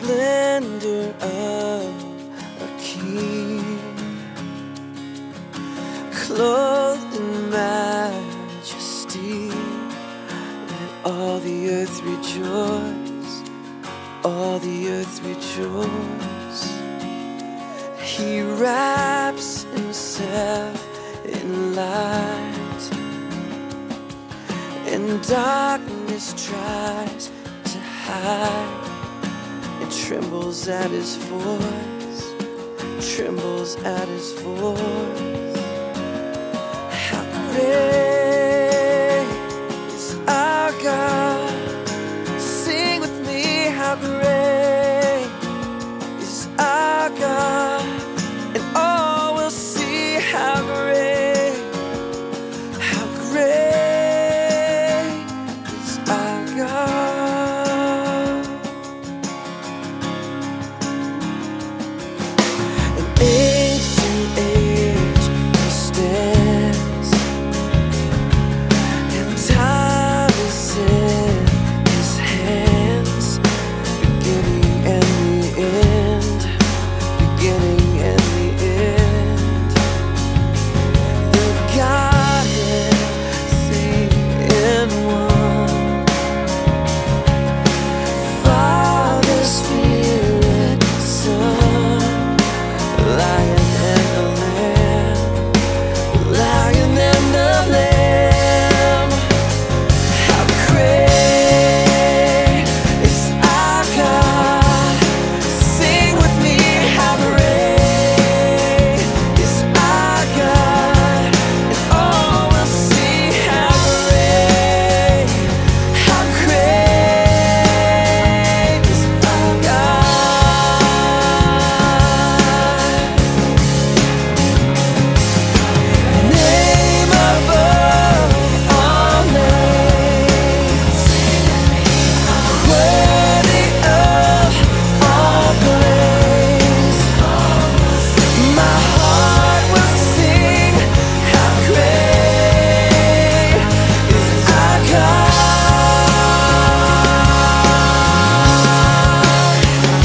splendor of a king, clothed in majesty. Let all the earth rejoice, all the earth rejoice. He wraps himself in light, and darkness tries to hide, and trembles at his voice, trembles at his voice. How great is our God? Sing with me, how great is our God, and all will see how great, how great is our God. And age to age he stands, and time is in his hands, beginning and the end, beginning and the end. The Godhead, three in one, Father, Spirit, Son, Lion and the Lamb, Lion and the Lamb. How great is our God? Sing with me, how great is our God, and all will see how great is our God. Name above all names, worthy of all praise. My heart will sing, how great is our God.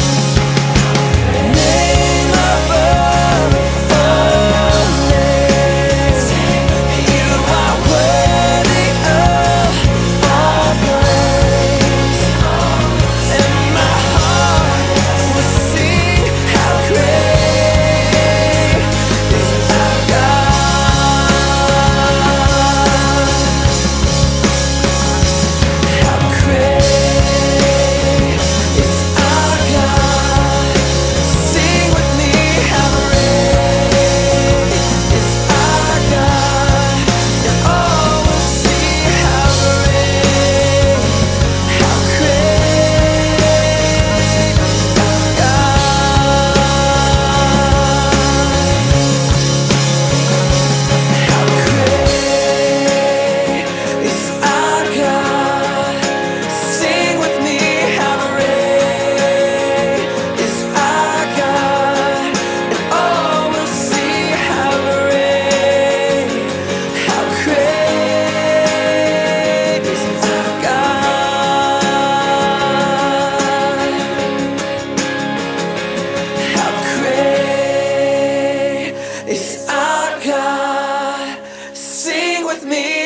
Name above all names, you are worthy of all praise. And my heart will sing, how great is our God. How great is our God? Sing with me, how great is our God, and all will see how great is our God. How great is our God? Sing with me, how great is our God, and all will see how great is our God. How great is our God? Sing with me,